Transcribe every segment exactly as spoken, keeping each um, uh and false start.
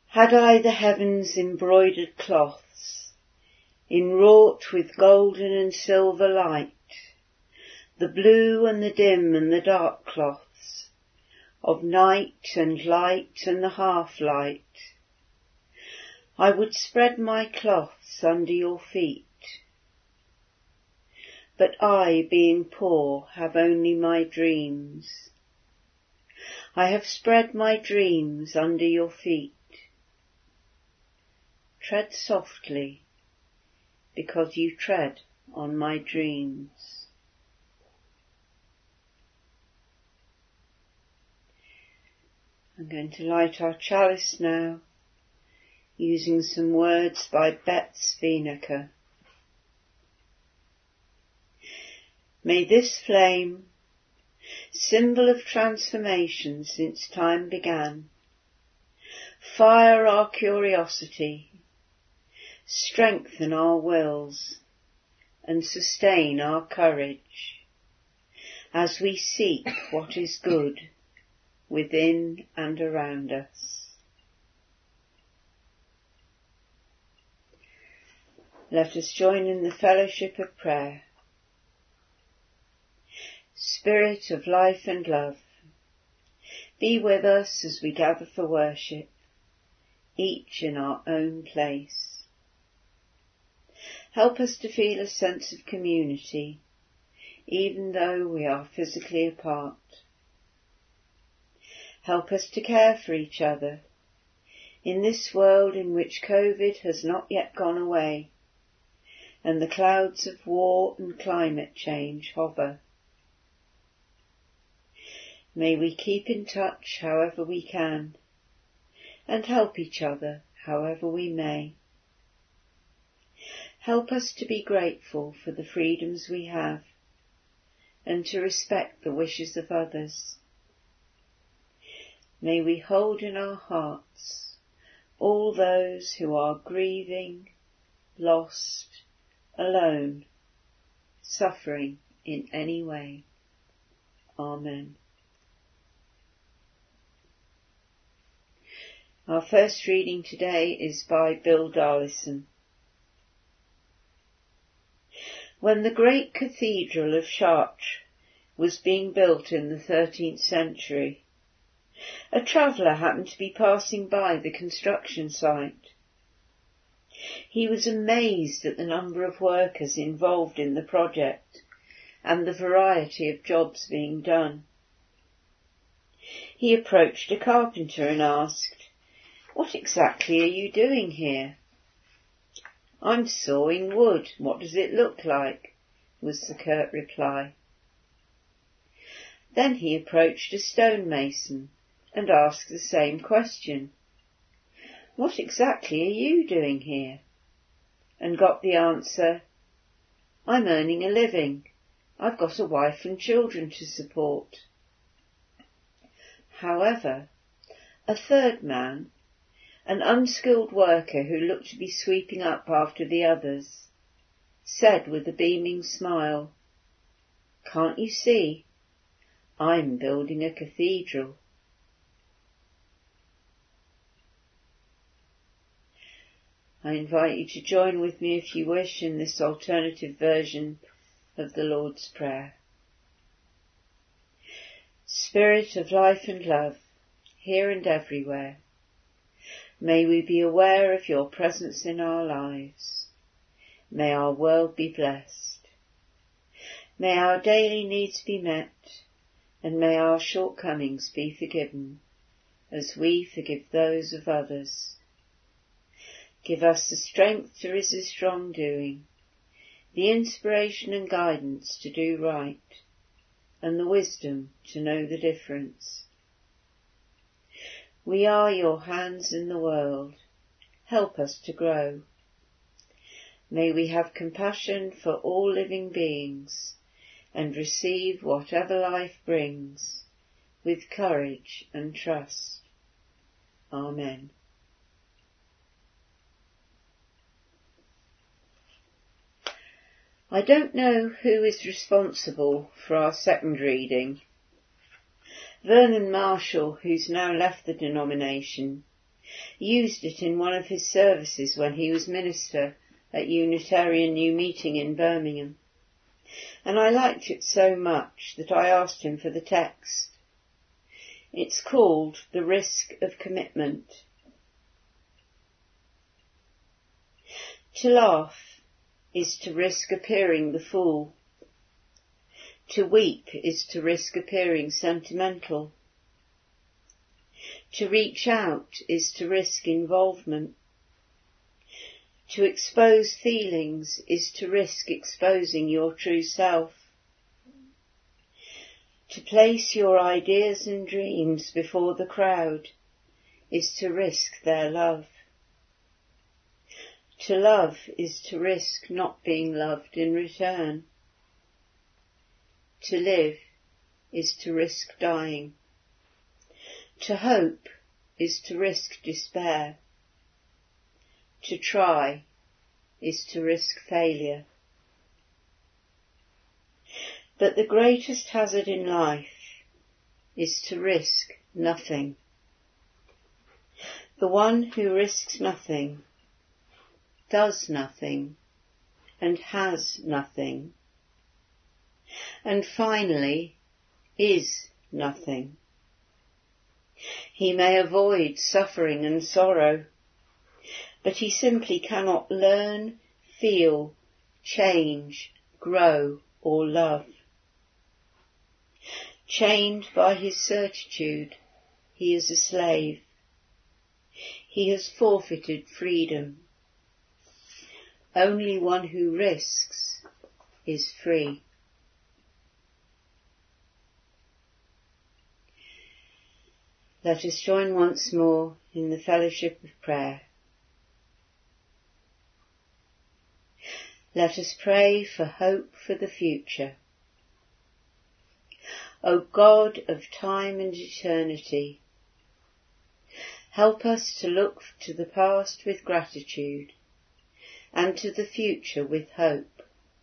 Had I the heavens embroidered cloths, enwrought with golden and silver light, the blue and the dim and the dark cloths, of night and light and the half-light, I would spread my cloths under your feet. But I, being poor, have only my dreams. I have spread my dreams under your feet. Tread softly, because you tread on my dreams. I'm going to light our chalice now, using some words by Betz Wienecker. May this flame, symbol of transformation since time began, fire our curiosity, strengthen our wills, and sustain our courage as we seek what is good within and around us. Let us join in the fellowship of prayer. Spirit of life and love, be with us as we gather for worship, each in our own place. Help us to feel a sense of community, even though we are physically apart. Help us to care for each other in this world in which COVID has not yet gone away and the clouds of war and climate change hover. May we keep in touch however we can and help each other however we may. Help us to be grateful for the freedoms we have and to respect the wishes of others. May we hold in our hearts all those who are grieving, lost, alone, suffering in any way. Amen. Our first reading today is by Bill Darlison. When the great cathedral of Chartres was being built in the thirteenth century, a traveller happened to be passing by the construction site. He was amazed at the number of workers involved in the project and the variety of jobs being done. He approached a carpenter and asked, "What exactly are you doing here?" "I'm sawing wood. What does it look like?" was the curt reply. Then he approached a stonemason and asked the same question. "What exactly are you doing here?" and got the answer, "I'm earning a living. I've got a wife and children to support." However, a third man, an unskilled worker who looked to be sweeping up after the others, said with a beaming smile, "Can't you see? I'm building a cathedral." I invite you to join with me, if you wish, in this alternative version of the Lord's Prayer. Spirit of life and love, here and everywhere, may we be aware of your presence in our lives. May our world be blessed. May our daily needs be met, and may our shortcomings be forgiven, as we forgive those of others. Give us the strength to resist wrongdoing, the inspiration and guidance to do right, and the wisdom to know the difference. We are your hands in the world. Help us to grow. May we have compassion for all living beings and receive whatever life brings with courage and trust. Amen. I don't know who is responsible for our second reading. Vernon Marshall, who's now left the denomination, used it in one of his services when he was minister at Unitarian New Meeting in Birmingham, and I liked it so much that I asked him for the text. It's called The Risk of Commitment. To laugh is to risk appearing the fool. To weep is to risk appearing sentimental. To reach out is to risk involvement. To expose feelings is to risk exposing your true self. To place your ideas and dreams before the crowd is to risk their love. To love is to risk not being loved in return. To live is to risk dying. To hope is to risk despair. To try is to risk failure. But the greatest hazard in life is to risk nothing. The one who risks nothing does nothing and has nothing, and finally is nothing. He may avoid suffering and sorrow, but he simply cannot learn, feel, change, grow, or love. Chained by his certitude, he is a slave. He has forfeited freedom. Only one who risks is free. Let us join once more in the fellowship of prayer. Let us pray for hope for the future. O God of time and eternity, help us to look to the past with gratitude and to the future with hope.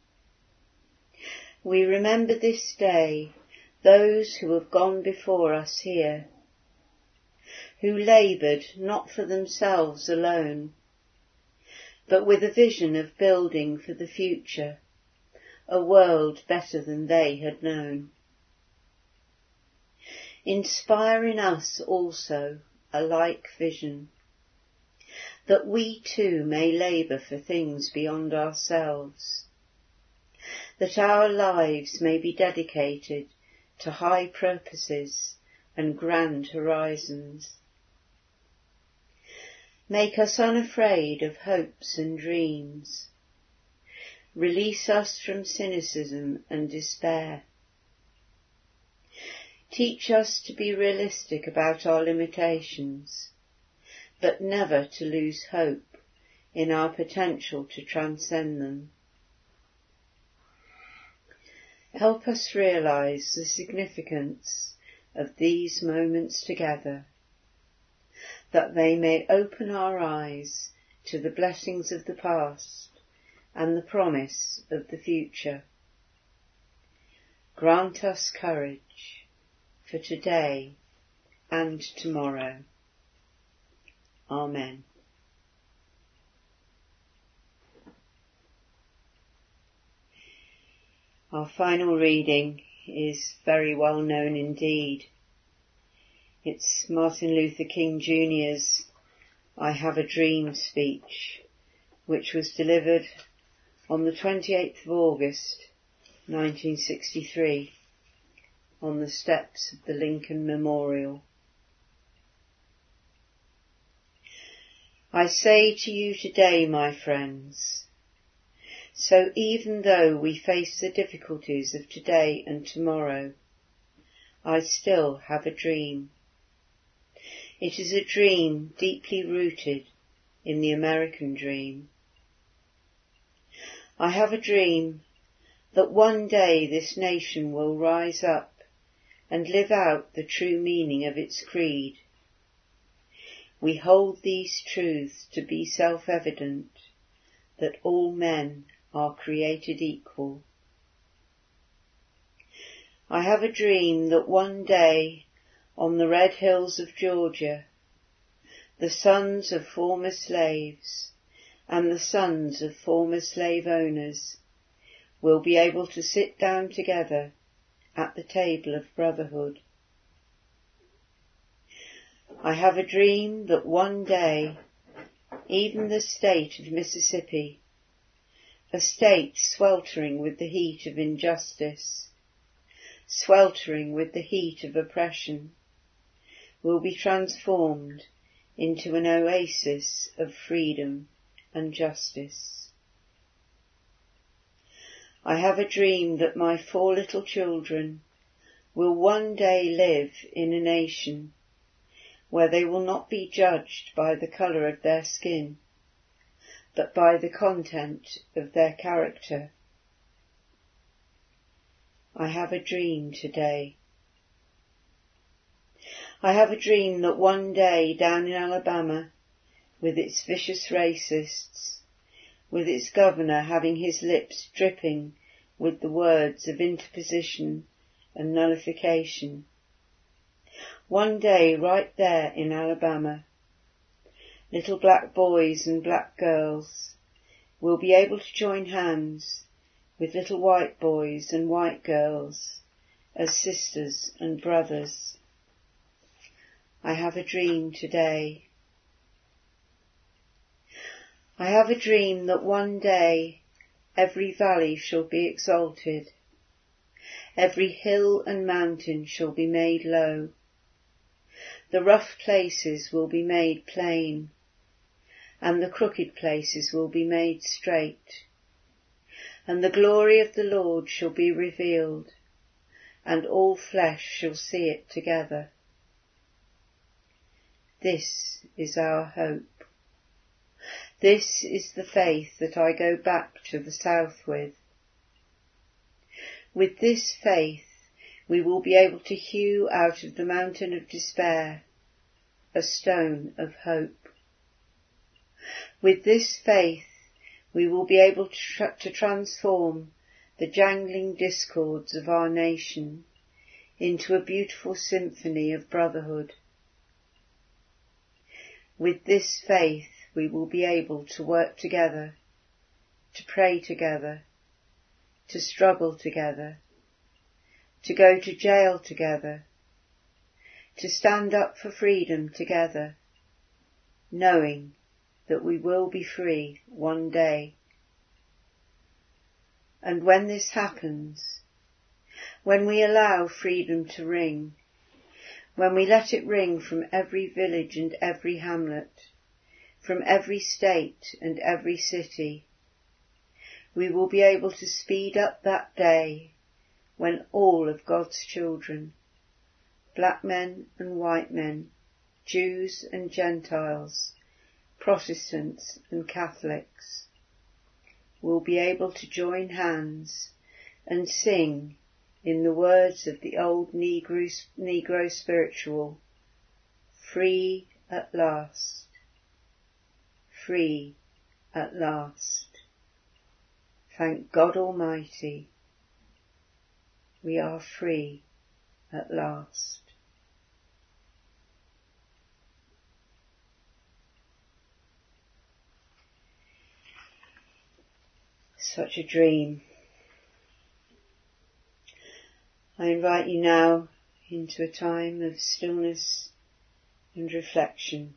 We remember this day those who have gone before us here, who laboured not for themselves alone, but with a vision of building for the future a world better than they had known. Inspire in us also a like vision, that we too may labour for things beyond ourselves, that our lives may be dedicated to high purposes and grand horizons. Make us unafraid of hopes and dreams. Release us from cynicism and despair. Teach us to be realistic about our limitations, but never to lose hope in our potential to transcend them. Help us realise the significance of these moments together, that they may open our eyes to the blessings of the past and the promise of the future. Grant us courage for today and tomorrow. Amen. Our final reading is very well known indeed. It's Martin Luther King Junior's I Have a Dream speech, which was delivered on the twenty-eighth of August nineteen sixty-three on the steps of the Lincoln Memorial. I say to you today, my friends, so even though we face the difficulties of today and tomorrow, I still have a dream. It is a dream deeply rooted in the American dream. I have a dream that one day this nation will rise up and live out the true meaning of its creed. We hold these truths to be self-evident, that all men are created equal. I have a dream that one day, on the red hills of Georgia, the sons of former slaves and the sons of former slave owners will be able to sit down together at the table of brotherhood. I have a dream that one day even the state of Mississippi, a state sweltering with the heat of injustice, sweltering with the heat of oppression, will be transformed into an oasis of freedom and justice. I have a dream that my four little children will one day live in a nation where they will not be judged by the colour of their skin, but by the content of their character. I have a dream today. I have a dream that one day down in Alabama, with its vicious racists, with its governor having his lips dripping with the words of interposition and nullification, one day right there in Alabama, little black boys and black girls will be able to join hands with little white boys and white girls as sisters and brothers. I have a dream today. I have a dream that one day every valley shall be exalted, every hill and mountain shall be made low, the rough places will be made plain, and the crooked places will be made straight, and the glory of the Lord shall be revealed, and all flesh shall see it together. This is our hope. This is the faith that I go back to the south with. With this faith we will be able to hew out of the mountain of despair a stone of hope. With this faith we will be able to, tra- to transform the jangling discords of our nation into a beautiful symphony of brotherhood. With this faith we will be able to work together, to pray together, to struggle together, to go to jail together, to stand up for freedom together, knowing that we will be free one day. And when this happens, when we allow freedom to ring, when we let it ring from every village and every hamlet, from every state and every city, we will be able to speed up that day when all of God's children, black men and white men, Jews and Gentiles, Protestants and Catholics, will be able to join hands and sing in the words of the old Negro, Negro spiritual, free at last, free at last. Thank God Almighty, we are free at last. Such a dream. I invite you now into a time of stillness and reflection,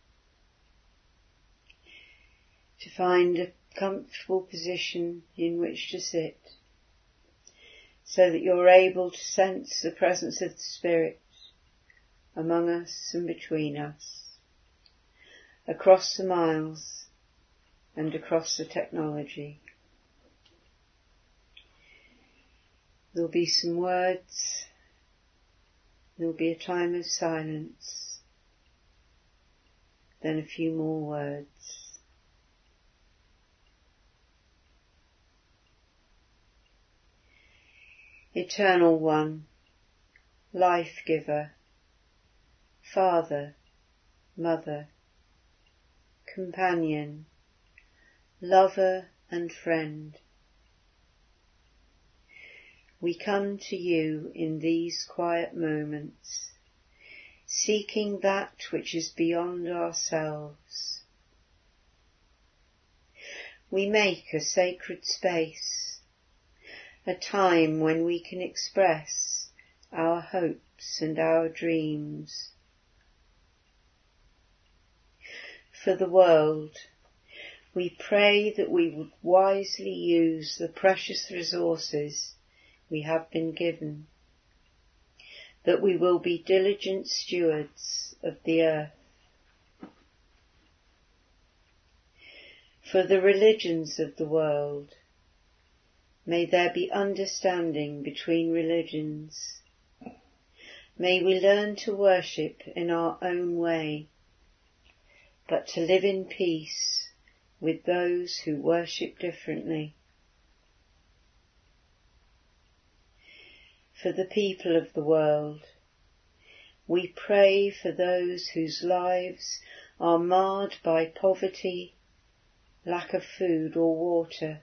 to find a comfortable position in which to sit, so that you're able to sense the presence of the Spirit among us and between us, across the miles and across the technology. There'll be some words, there'll be a time of silence, then a few more words. Eternal One, Life Giver, Father, Mother, Companion, Lover and Friend, we come to you in these quiet moments, seeking that which is beyond ourselves. We make a sacred space, a time when we can express our hopes and our dreams. For the world, we pray that we would wisely use the precious resources we have been given, that we will be diligent stewards of the earth. For the religions of the world, may there be understanding between religions. May we learn to worship in our own way, but to live in peace with those who worship differently. For the people of the world, we pray for those whose lives are marred by poverty, lack of food or water.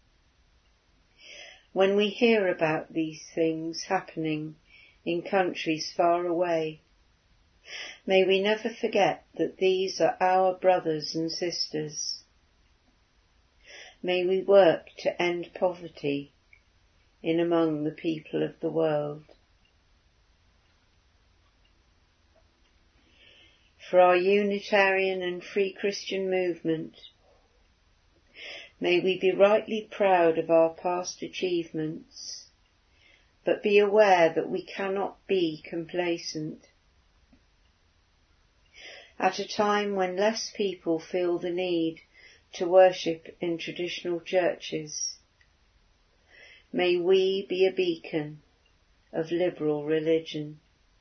When we hear about these things happening in countries far away, may we never forget that these are our brothers and sisters. May we work to end poverty in among the people of the world. For our Unitarian and Free Christian movement, may we be rightly proud of our past achievements, but be aware that we cannot be complacent. At a time when less people feel the need to worship in traditional churches, may we be a beacon of liberal religion.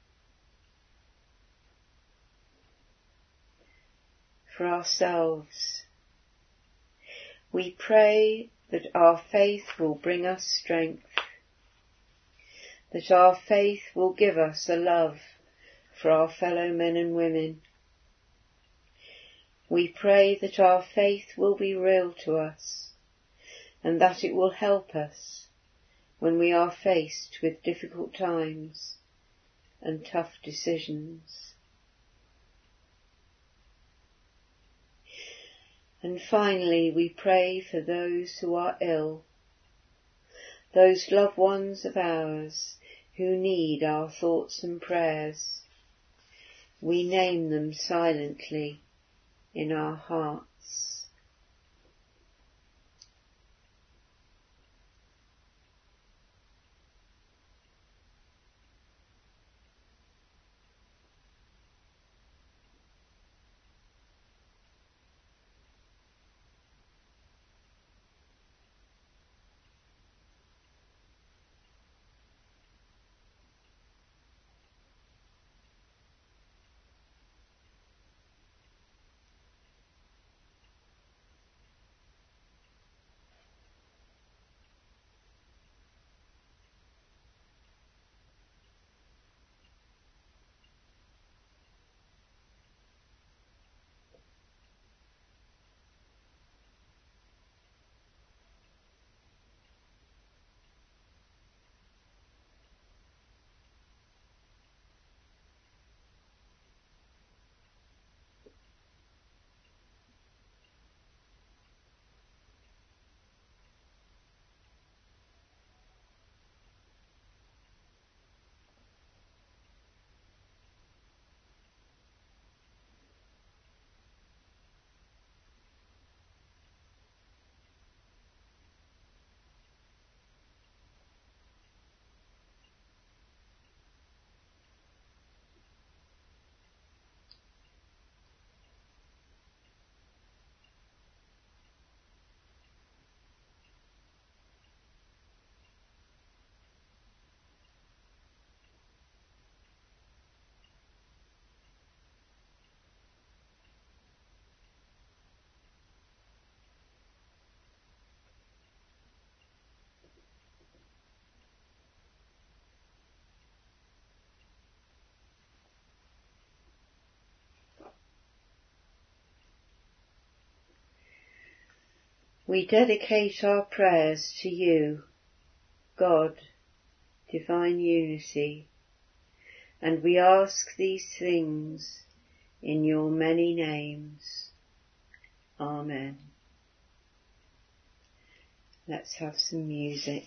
For ourselves, we pray that our faith will bring us strength, that our faith will give us a love for our fellow men and women. We pray that our faith will be real to us, and that it will help us when we are faced with difficult times and tough decisions. And finally, we pray for those who are ill, those loved ones of ours who need our thoughts and prayers. We name them silently in our hearts. We dedicate our prayers to you, God, Divine Unity, And we ask these things in your many names. Amen. Let's have some music.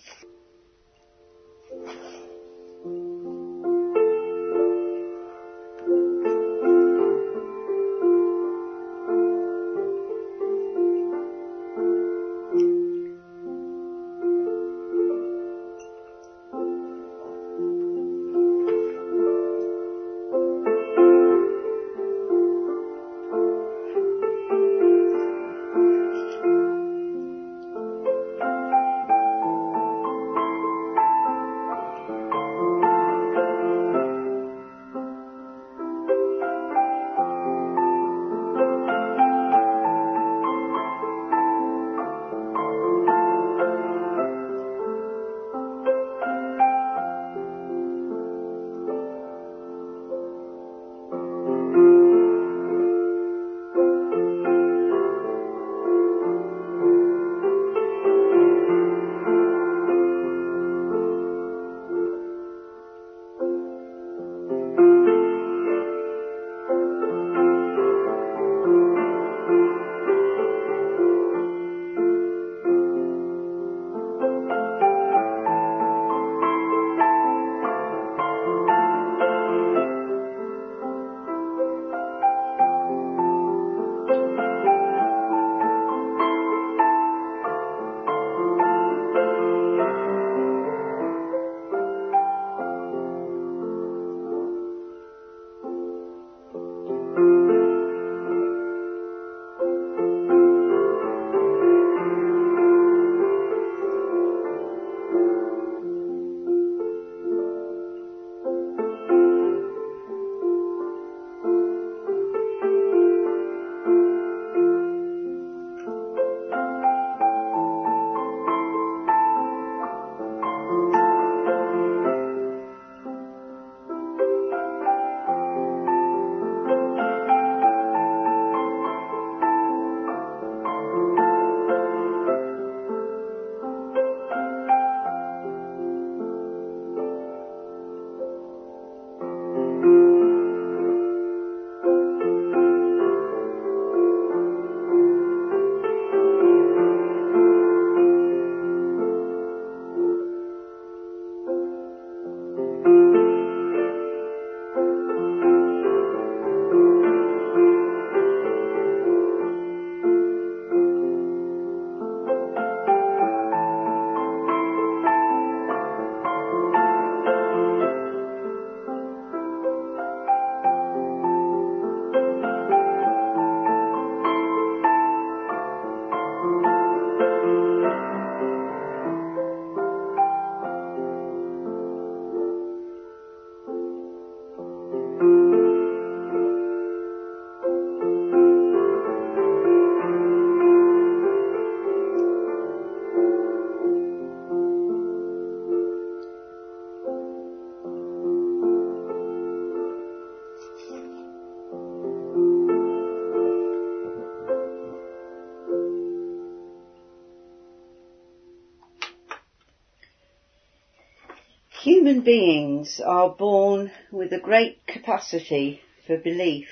Human beings are born with a great capacity for belief.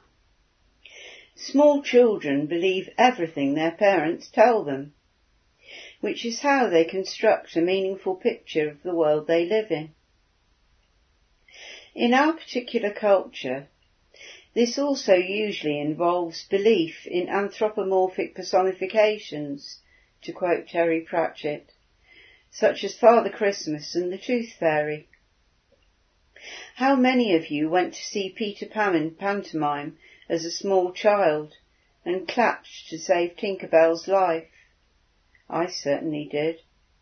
Small children believe everything their parents tell them, which is how they construct a meaningful picture of the world they live in. In our particular culture, this also usually involves belief in anthropomorphic personifications, to quote Terry Pratchett, such as Father Christmas and the Tooth Fairy. How many of you went to see Peter Pan in pantomime as a small child and clapped to save Tinker Bell's life? I certainly did.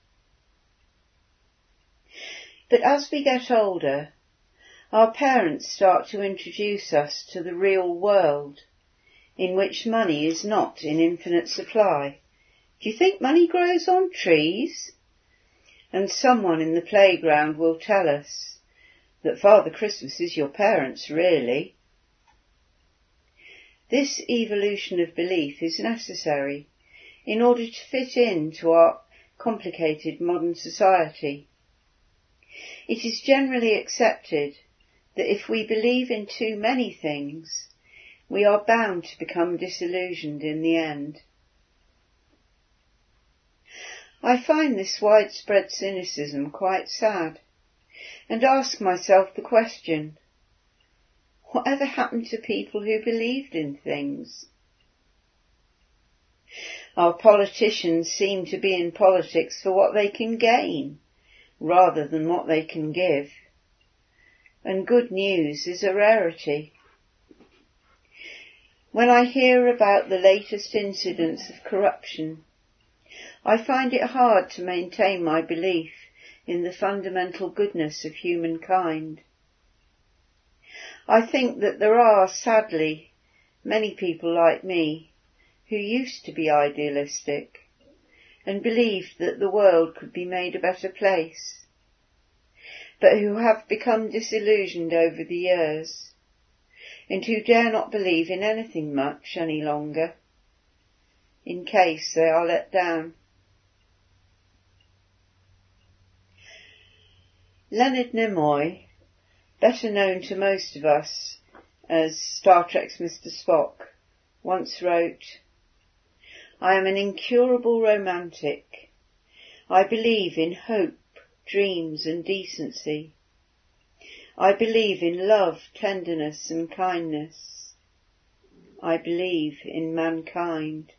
But as we get older, our parents start to introduce us to the real world, in which money is not in infinite supply. Do you think money grows on trees? And someone in the playground will tell us that Father Christmas is your parents, really. This evolution of belief is necessary in order to fit into our complicated modern society. It is generally accepted that if we believe in too many things, we are bound to become disillusioned in the end. I find this widespread cynicism quite sad, and ask myself the question, whatever happened to people who believed in things? Our politicians seem to be in politics for what they can gain, rather than what they can give. And good news is a rarity. When I hear about the latest incidents of corruption, I find it hard to maintain my belief in the fundamental goodness of humankind. I think that there are, sadly, many people like me who used to be idealistic and believed that the world could be made a better place, but who have become disillusioned over the years, and who dare not believe in anything much any longer, in case they are let down. Leonard Nimoy, better known to most of us as Star Trek's Mister Spock, once wrote, "I am an incurable romantic. I believe in hope, dreams and decency. I believe in love, tenderness and kindness. I believe in mankind."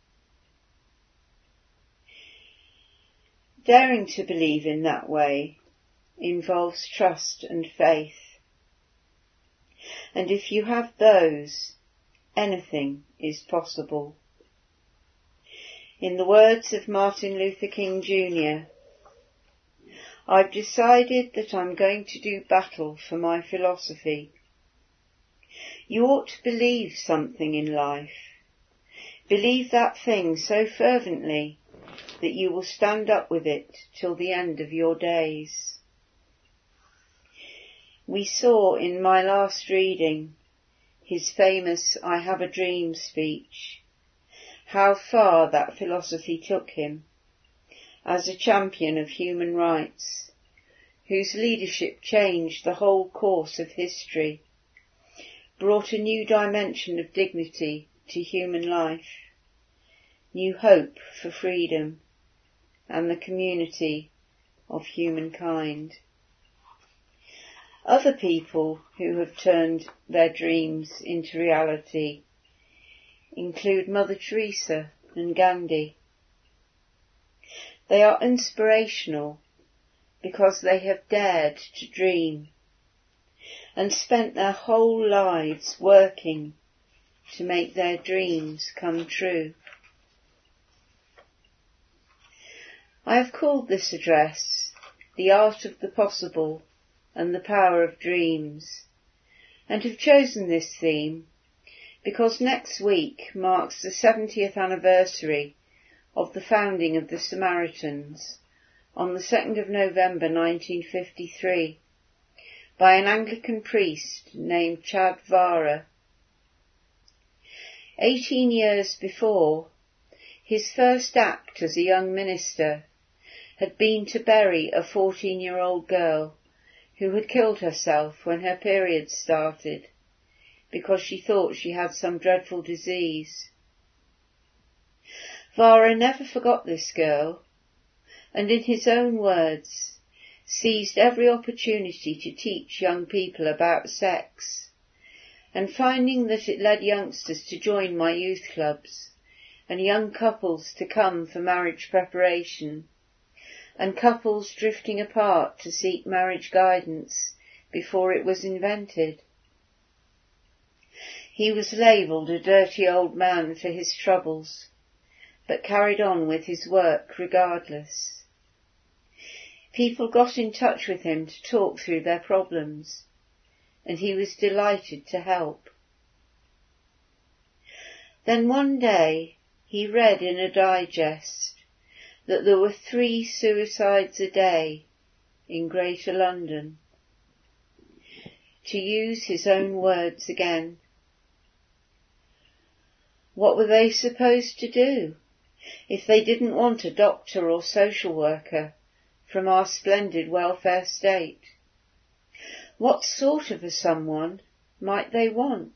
Daring to believe in that way involves trust and faith. And if you have those, anything is possible. In the words of Martin Luther King Junior, "I've decided that I'm going to do battle for my philosophy." You ought to believe something in life. Believe that thing so fervently that you will stand up with it till the end of your days. We saw in my last reading, his famous "I Have a Dream" speech, how far that philosophy took him, as a champion of human rights, whose leadership changed the whole course of history, brought a new dimension of dignity to human life, new hope for freedom and the community of humankind. Other people who have turned their dreams into reality include Mother Teresa and Gandhi. They are inspirational because they have dared to dream and spent their whole lives working to make their dreams come true. I have called this address "The Art of the Possible and the Power of Dreams," and have chosen this theme because next week marks the seventieth anniversary of the founding of the Samaritans on the second of November nineteen fifty-three by an Anglican priest named Chad Vara. Eighteen years before, his first act as a young minister had been to bury a fourteen-year-old girl who had killed herself when her period started because she thought she had some dreadful disease. Vara never forgot this girl, and in his own words, seized every opportunity to teach young people about sex, and finding that it led youngsters to join my youth clubs, and young couples to come for marriage preparation, and couples drifting apart to seek marriage guidance before it was invented. He was labelled a dirty old man for his troubles, but carried on with his work regardless. People got in touch with him to talk through their problems, and he was delighted to help. Then one day he read in a digest that there were three suicides a day in Greater London. To use his own words again, what were they supposed to do if they didn't want a doctor or social worker from our splendid welfare state? What sort of a someone might they want?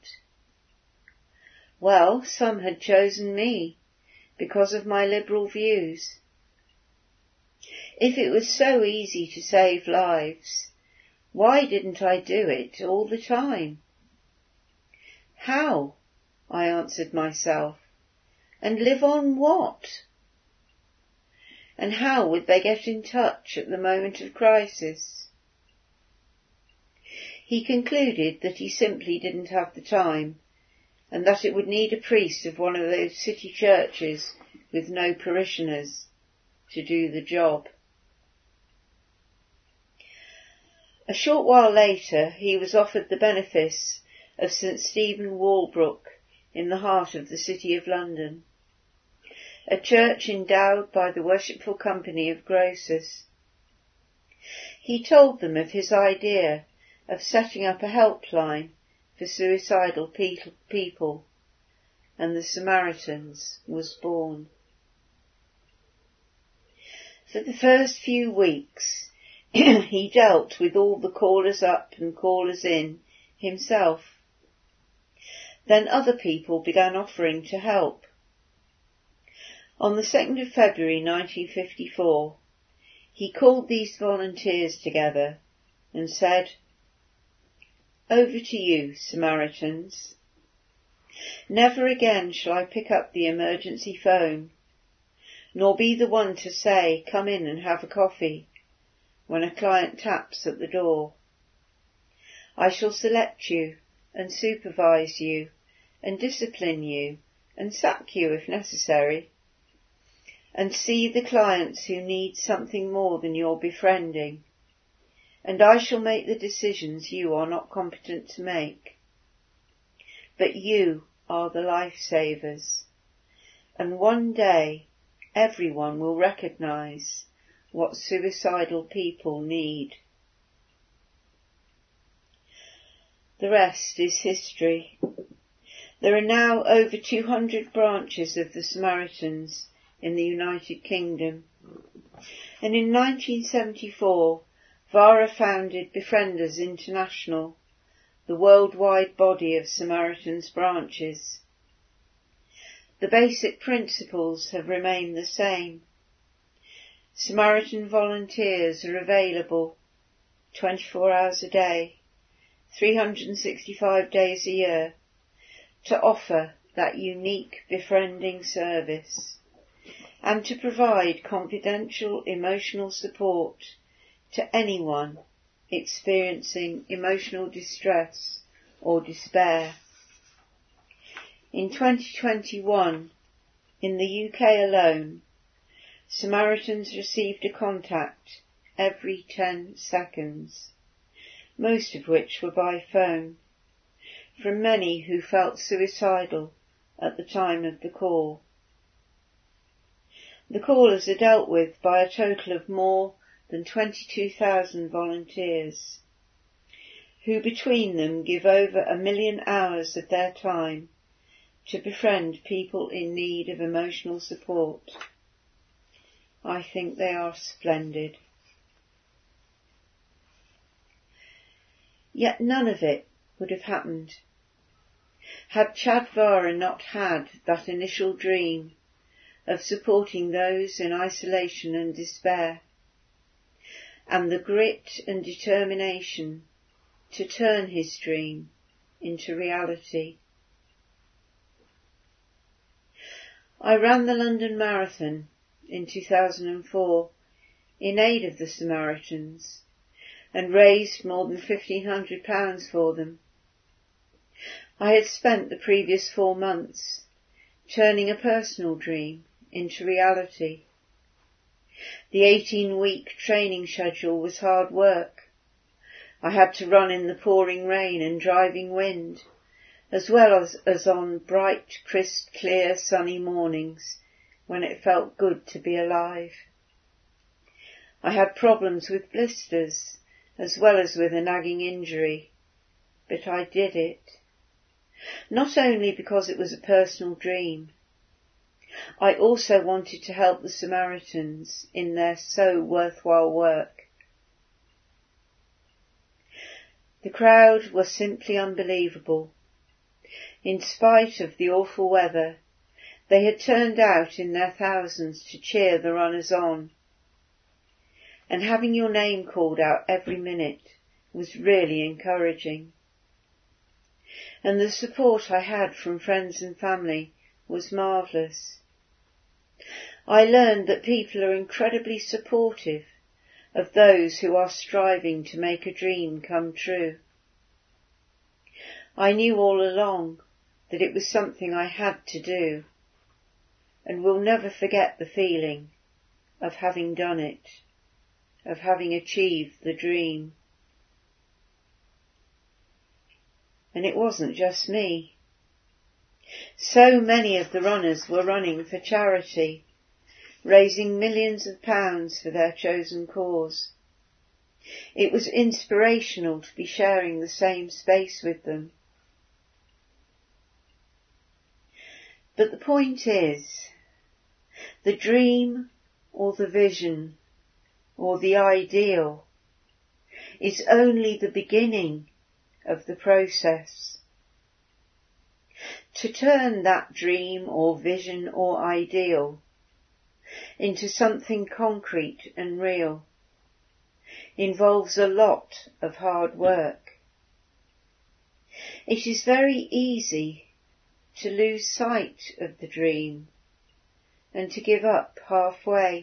Well, some had chosen me because of my liberal views. If it was so easy to save lives, why didn't I do it all the time? How? I answered myself. And live on what? And how would they get in touch at the moment of crisis? He concluded that he simply didn't have the time, and that it would need a priest of one of those city churches with no parishioners to do the job. A short while later he was offered the benefice of St Stephen Walbrook in the heart of the City of London, a church endowed by the Worshipful Company of Grocers. He told them of his idea of setting up a helpline for suicidal pe- people, and the Samaritans was born. For the first few weeks he dealt with all the callers up and callers in himself. Then other people began offering to help. On the second of February nineteen fifty-four, he called these volunteers together and said, "Over to you, Samaritans. Never again shall I pick up the emergency phone, nor be the one to say, 'Come in and have a coffee,' when a client taps at the door. I shall select you and supervise you and discipline you and sack you if necessary, and see the clients who need something more than your befriending, and I shall make the decisions you are not competent to make. But you are the life-savers, and one day everyone will recognise what suicidal people need." The rest is history. There are now over two hundred branches of the Samaritans in the United Kingdom, and in nineteen seventy-four Vara founded Befrienders International, the worldwide body of Samaritans branches. The basic principles have remained the same. Samaritan volunteers are available twenty-four hours a day, three hundred sixty-five days a year, to offer that unique befriending service and to provide confidential emotional support to anyone experiencing emotional distress or despair. In twenty twenty-one, in the U K alone, Samaritans received a contact every ten seconds, most of which were by phone, from many who felt suicidal at the time of the call. The callers are dealt with by a total of more than twenty-two thousand volunteers, who between them give over a million hours of their time to befriend people in need of emotional support. I think they are splendid. Yet none of it would have happened had Chad Vara not had that initial dream of supporting those in isolation and despair, and the grit and determination to turn his dream into reality. I ran the London Marathon in two thousand four in aid of the Samaritans and raised more than fifteen hundred pounds for them. I had spent the previous four months turning a personal dream into reality. The eighteen-week training schedule was hard work. I had to run in the pouring rain and driving wind, as well as, as on bright, crisp, clear, sunny mornings when it felt good to be alive. I had problems with blisters, as well as with a nagging injury, but I did it. Not only because it was a personal dream, I also wanted to help the Samaritans in their so worthwhile work. The crowd was simply unbelievable. In spite of the awful weather, they had turned out in their thousands to cheer the runners on. And having your name called out every minute was really encouraging. And the support I had from friends and family was marvellous. I learned that people are incredibly supportive of those who are striving to make a dream come true. I knew all along that it was something I had to do, and will never forget the feeling of having done it, of having achieved the dream. And it wasn't just me. So many of the runners were running for charity, raising millions of pounds for their chosen cause. It was inspirational to be sharing the same space with them. But the point is, the dream or the vision or the ideal is only the beginning of the process. To turn that dream or vision or ideal into something concrete and real involves a lot of hard work. It is very easy to lose sight of the dream and to give up halfway.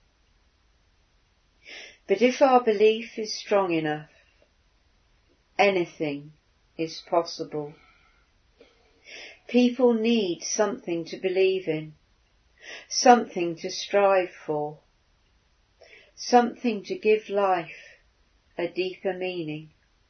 But if our belief is strong enough, anything is possible. People need something to believe in, something to strive for, something to give life a deeper meaning.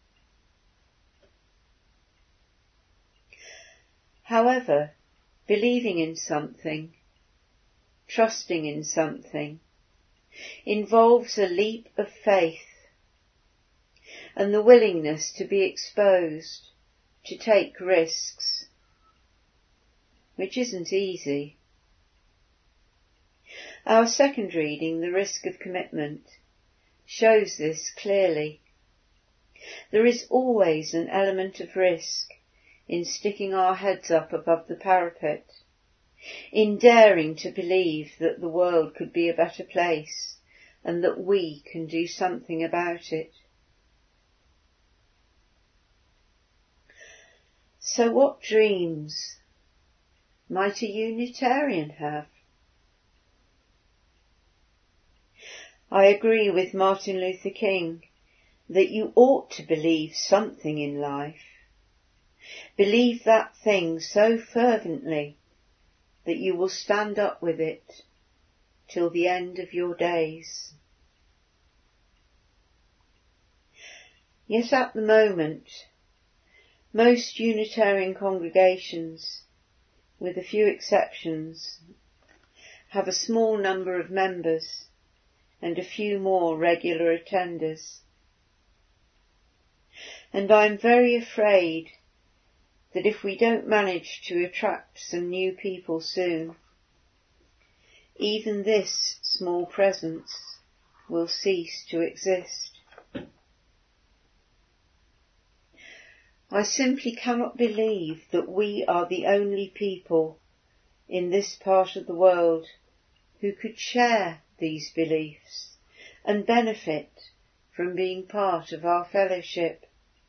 However, believing in something, trusting in something, involves a leap of faith and the willingness to be exposed, to take risks, which isn't easy. Our second reading, The Risk of Commitment, shows this clearly. There is always an element of risk in sticking our heads up above the parapet, in daring to believe that the world could be a better place and that we can do something about it. So what dreams might a Unitarian have? I agree with Martin Luther King that you ought to believe something in life. Believe that thing so fervently that you will stand up with it till the end of your days. Yet at the moment, most Unitarian congregations, with a few exceptions, have a small number of members and a few more regular attenders. And I'm very afraid that if we don't manage to attract some new people soon, even this small presence will cease to exist. I simply cannot believe that we are the only people in this part of the world who could share these beliefs and benefit from being part of our fellowship.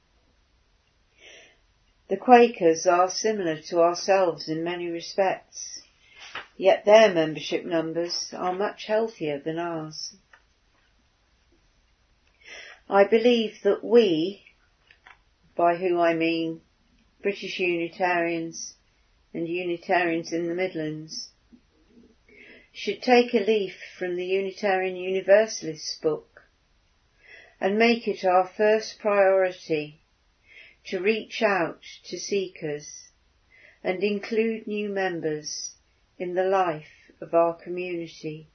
The Quakers are similar to ourselves in many respects, yet their membership numbers are much healthier than ours. I believe that we, by who I mean British Unitarians and Unitarians in the Midlands, should take a leaf from the Unitarian Universalist's book and make it our first priority to reach out to seekers and include new members in the life of our community.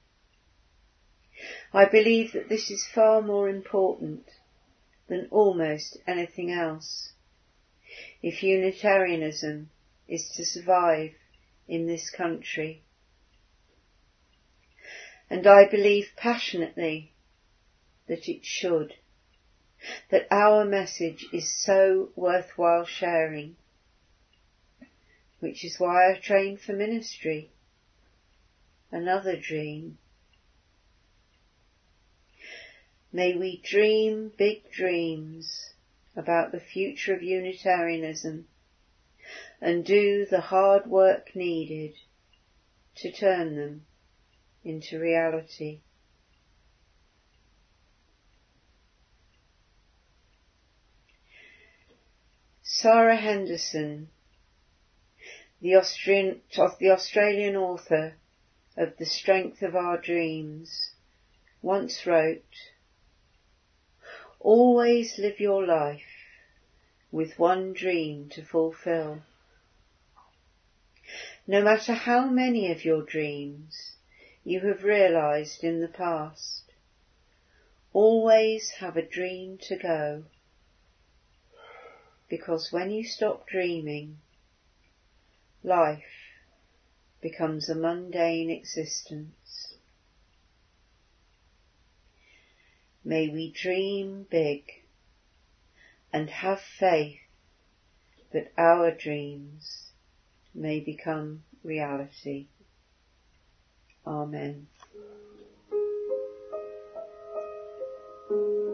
I believe that this is far more important than almost anything else if Unitarianism is to survive in this country. And I believe passionately that it should. that our message is so worthwhile sharing, which is why I trained for ministry. Another dream. May we dream big dreams about the future of Unitarianism and do the hard work needed to turn them into reality. Sarah Henderson, the Austrian, the Australian author of The Strength of Our Dreams, once wrote, "Always live your life with one dream to fulfill. No matter how many of your dreams you have realized in the past, always have a dream to go. Because when you stop dreaming, life becomes a mundane existence." May we dream big and have faith that our dreams may become reality. Amen.